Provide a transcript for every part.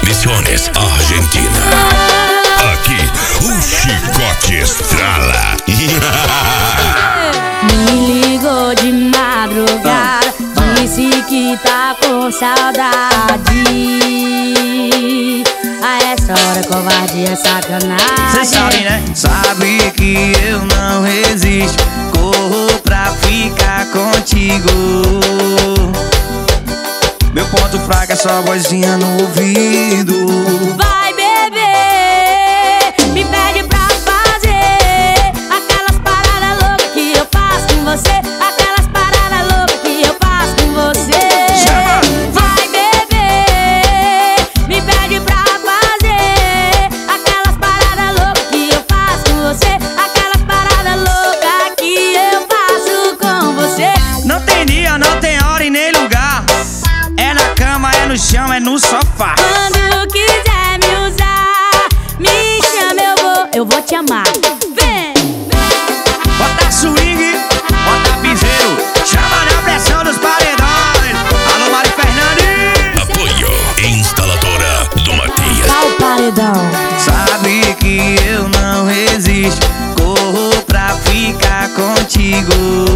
Misiones, Argentina. Aqui o chicote estrala. Me ligou de madrugada, disse que tá com saudade. A essa hora covardia é sacanagem. Cê sabe, né? Sabe que eu não resisto, corro pra ficar contigo. Meu ponto fraco é só vozinha no ouvido. Vai beber, me pede pra fazer aquelas paradas loucas que eu faço com você. Aquelas paradas loucas que eu faço com você. Chama! Vai beber, me pede pra fazer aquelas paradas loucas que eu faço com você. Aquelas paradas loucas que eu faço com você. Não tem dia, não tem hora e nem lugar. É na cama, é no chão, é no sofá. Quando quiser me usar, me chama, eu vou te amar. Vem! Bota swing, bota piseiro, chama na pressão dos paredões. Alô, Mari Fernandes. Apoio instaladora do Matias. Pau paredão. Sabe que eu não resisto, corro pra ficar contigo.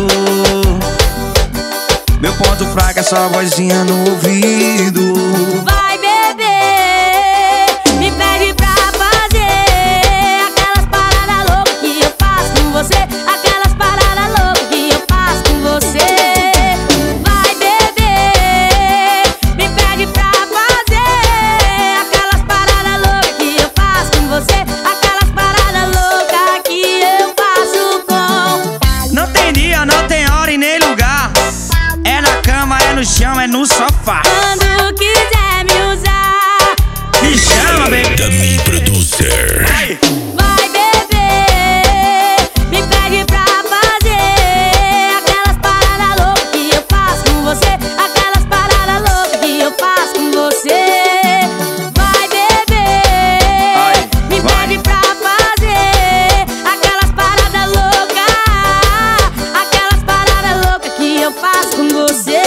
Meu ponto fraco é só vozinha no ouvido. Vai beber, me pede pra fazer aquelas paradas loucas que eu faço com você. Aquelas paradas loucas que eu faço com você. Vai beber, me pede pra fazer aquelas paradas loucas que eu faço com você. Aquelas paradas loucas que eu faço com. Não tem dia, não tem hora e nem lugar. É na cama, é no chão, é no sofá. Quando quiser me usar, Me chama, baby. Dummy Producer. Ai. vai beber, me pede pra fazer aquelas paradas loucas que eu faço com você. Aquelas paradas loucas que eu faço com você. Vai beber, Ai, me vai. pede pra fazer aquelas paradas loucas. Aquelas paradas loucas que eu faço com você.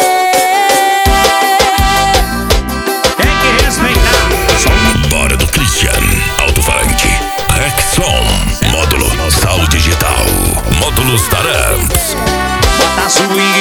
Tem que respeitar. Bora do Christian. Alto-falante. Rexon. Módulo Sal Digital. Módulos Taramps. Bota swing,